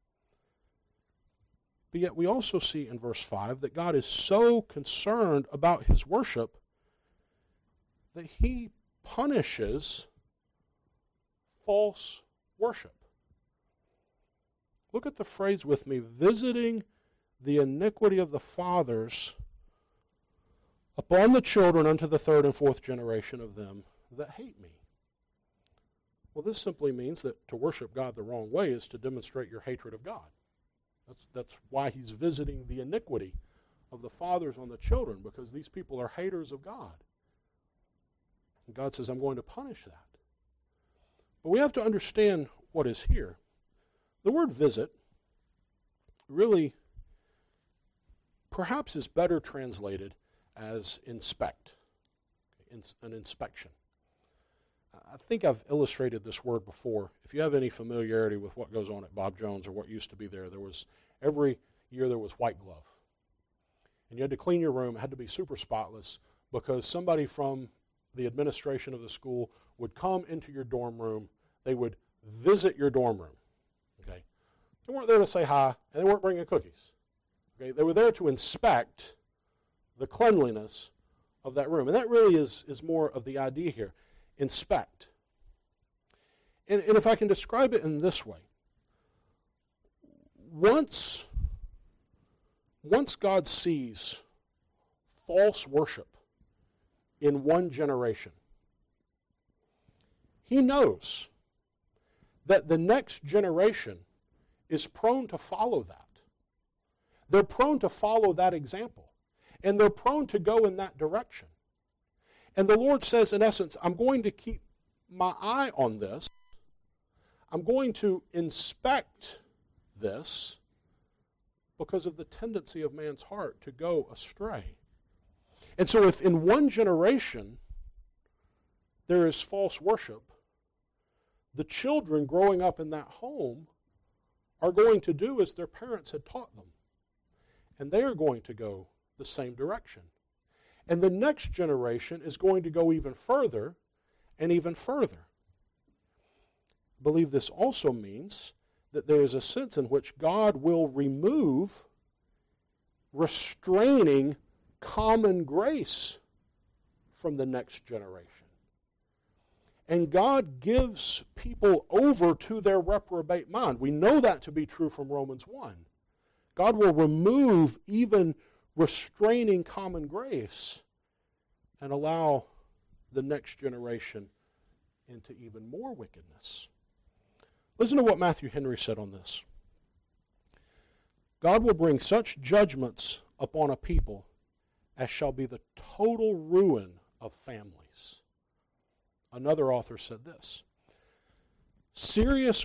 But yet we also see in verse 5 that God is so concerned about His worship that He punishes false worship. Look at the phrase with me, visiting the iniquity of the fathers upon the children unto the third and fourth generation of them that hate me. Well, this simply means that to worship God the wrong way is to demonstrate your hatred of God. That's why He's visiting the iniquity of the fathers on the children, because these people are haters of God. And God says, I'm going to punish that. But we have to understand what is here. The word visit really perhaps is better translated as inspect, an inspection. I think I've illustrated this word before. If you have any familiarity with what goes on at Bob Jones or what used to be there, every year there was white glove. And you had to clean your room. It had to be super spotless because somebody from the administration of the school would come into your dorm room. They would visit your dorm room. Okay? They weren't there to say hi, and they weren't bringing cookies. Okay? They were there to inspect the cleanliness of that room. And that really is more of the idea here. Inspect. And if I can describe it in this way, once God sees false worship in one generation, He knows that the next generation is prone to follow that. They're prone to follow that example. And they're prone to go in that direction. And the Lord says, in essence, I'm going to keep my eye on this. I'm going to inspect this because of the tendency of man's heart to go astray. And so if in one generation there is false worship, the children growing up in that home are going to do as their parents had taught them. And they are going to go the same direction. And the next generation is going to go even further and even further. I believe this also means that there is a sense in which God will remove restraining common grace from the next generation. And God gives people over to their reprobate mind. We know that to be true from Romans 1. God will remove even restraining common grace and allow the next generation into even more wickedness. Listen to what Matthew Henry said on this. God will bring such judgments upon a people as shall be the total ruin of families. Another author said this: sensuous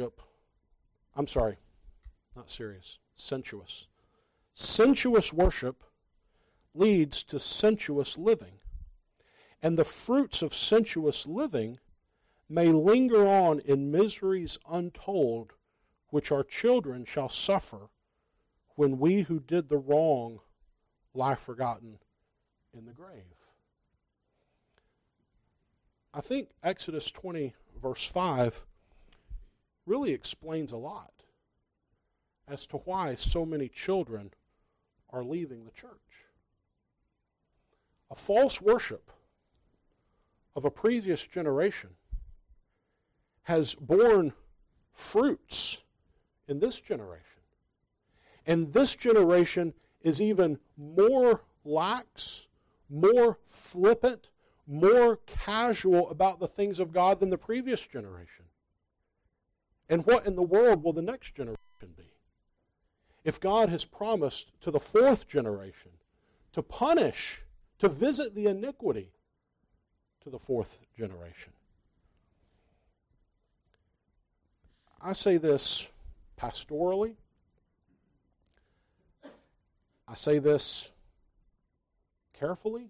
worship leads to sensuous living, and the fruits of sensuous living may linger on in miseries untold, which our children shall suffer when we who did the wrong lie forgotten in the grave. I think Exodus 20, verse 5, really explains a lot as to why so many children are leaving the church. A false worship of a previous generation has borne fruits in this generation. And this generation is even more lax, more flippant, more casual about the things of God than the previous generation. And what in the world will the next generation be? If God has promised to the fourth generation to punish, to visit the iniquity to the fourth generation. I say this pastorally. I say this carefully,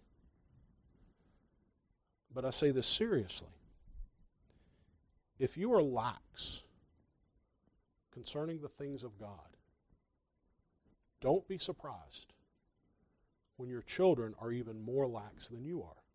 but I say this seriously. If you are lax concerning the things of God, don't be surprised when your children are even more lax than you are.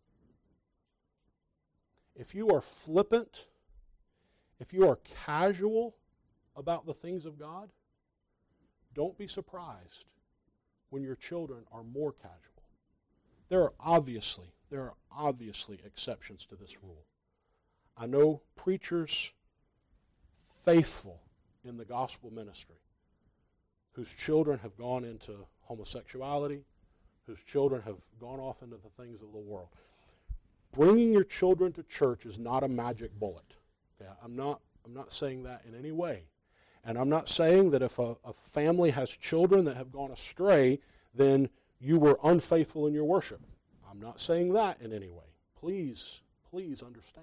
If you are flippant, if you are casual about the things of God, don't be surprised when your children are more casual. There are obviously exceptions to this rule. I know preachers faithful in the gospel ministry whose children have gone into homosexuality, whose children have gone off into the things of the world. Bringing your children to church is not a magic bullet. Okay? I'm not saying that in any way. And I'm not saying that if a family has children that have gone astray, then you were unfaithful in your worship. I'm not saying that in any way. Please understand.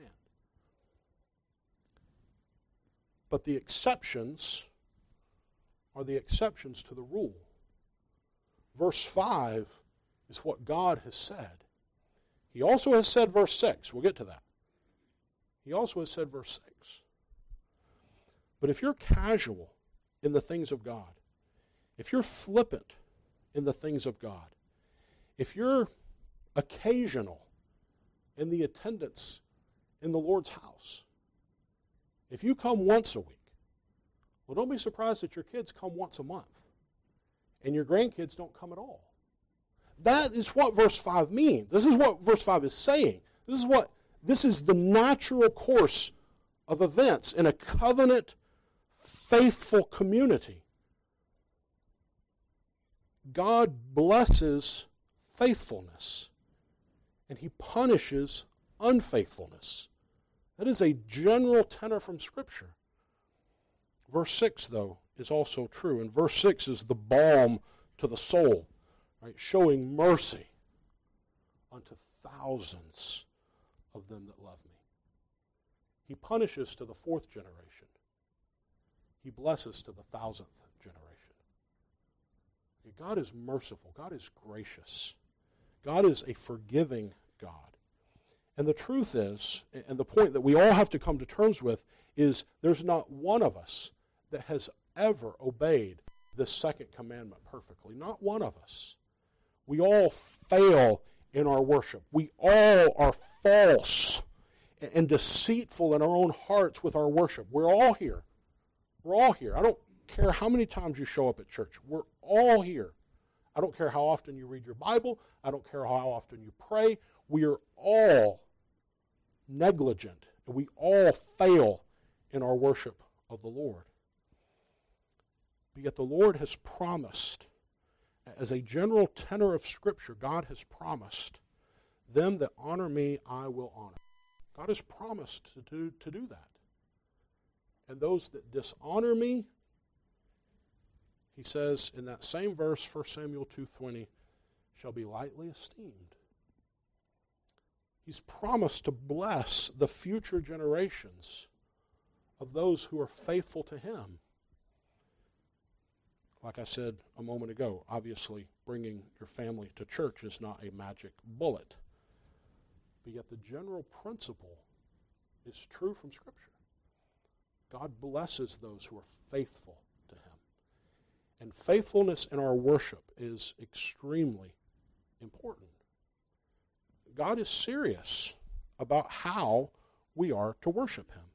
But the exceptions are the exceptions to the rule. Verse 5 is what God has said. He also has said verse 6. We'll get to that. He also has said verse 6. But if you're casual in the things of God, if you're flippant in the things of God, if you're occasional in the attendance in the Lord's house, if you come once a week, well, don't be surprised that your kids come once a month and your grandkids don't come at all. That is what verse 5 means. This is what verse 5 is saying. This is the natural course of events in a covenant, faithful community. God blesses faithfulness, and He punishes unfaithfulness. That is a general tenor from Scripture. Verse 6, though, is also true. And verse 6 is the balm to the soul, right? Showing mercy unto thousands of them that love me. He punishes to the fourth generation. He blesses to the 1000th generation. God is merciful. God is gracious. God is a forgiving God. And the truth is, and the point that we all have to come to terms with, is there's not one of us that has ever obeyed this second commandment perfectly. Not one of us. We all fail in our worship. We all are false and deceitful in our own hearts with our worship. We're all here. We're all here. I don't care how many times you show up at church. We're all here. I don't care how often you read your Bible. I don't care how often you pray. We are all negligent, and we all fail in our worship of the Lord. But yet the Lord has promised, as a general tenor of Scripture, God has promised, them that honor me, I will honor. God has promised to do that. And those that dishonor me, He says in that same verse, 1 Samuel 2:20, shall be lightly esteemed. He's promised to bless the future generations of those who are faithful to Him. Like I said a moment ago, obviously bringing your family to church is not a magic bullet. But yet the general principle is true from Scripture. God blesses those who are faithful to Him. And faithfulness in our worship is extremely important. God is serious about how we are to worship Him.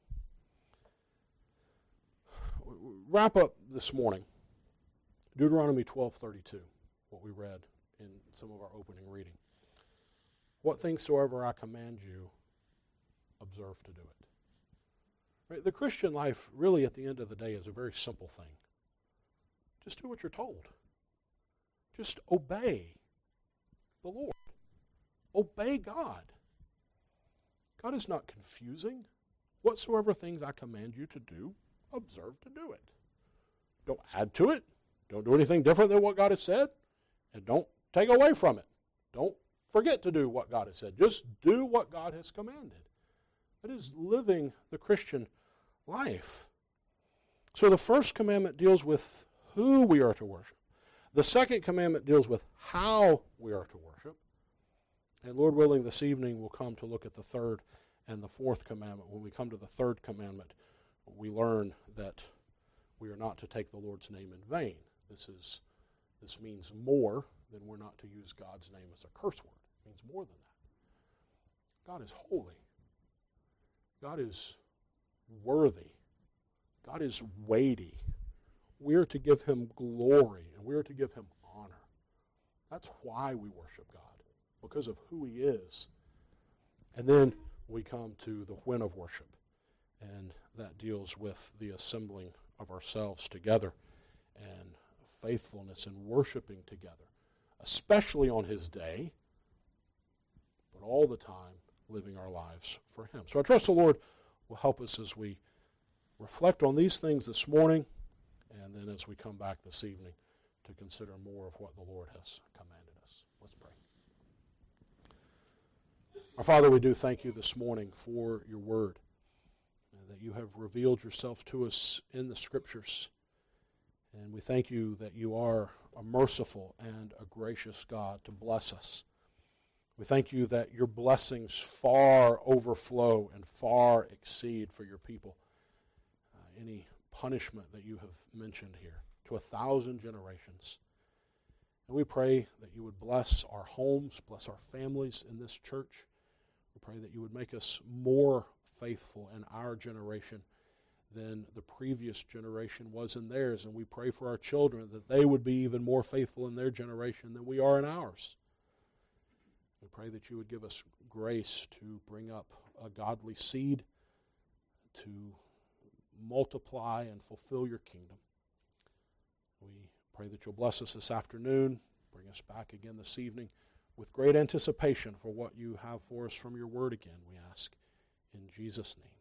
Wrap up this morning. Deuteronomy 12:32, what we read in some of our opening reading. What things soever I command you, observe to do it. Right? The Christian life, really, at the end of the day, is a very simple thing. Just do what you're told. Just obey the Lord. Obey God. God is not confusing. Whatsoever things I command you to do, observe to do it. Don't add to it. Don't do anything different than what God has said. And don't take away from it. Don't forget to do what God has said. Just do what God has commanded. That is living the Christian life. So the first commandment deals with who we are to worship. The second commandment deals with how we are to worship. And Lord willing, this evening we'll come to look at the third and the fourth commandment. When we come to the third commandment, we learn that we are not to take the Lord's name in vain. This means more than we're not to use God's name as a curse word. It means more than that. God is holy. God is worthy. God is weighty. We are to give Him glory, and we are to give Him honor. That's why we worship God, because of who He is. And then we come to the when of worship, and that deals with the assembling of ourselves together and faithfulness in worshiping together, especially on His day, but all the time living our lives for Him. So I trust the Lord will help us as we reflect on these things this morning, and then as we come back this evening to consider more of what the Lord has commanded us. Let's pray. Our Father, we do thank You this morning for Your word, and that You have revealed Yourself to us in the Scriptures. And we thank You that You are a merciful and a gracious God to bless us. We thank You that Your blessings far overflow and far exceed for Your people any punishment that You have mentioned here to 1,000 generations. And we pray that You would bless our homes, bless our families in this church. We pray that You would make us more faithful in our generation than the previous generation was in theirs. And we pray for our children that they would be even more faithful in their generation than we are in ours. We pray that You would give us grace to bring up a godly seed, to multiply and fulfill Your kingdom. We pray that You'll bless us this afternoon, bring us back again this evening with great anticipation for what You have for us from Your word again, we ask in Jesus' name.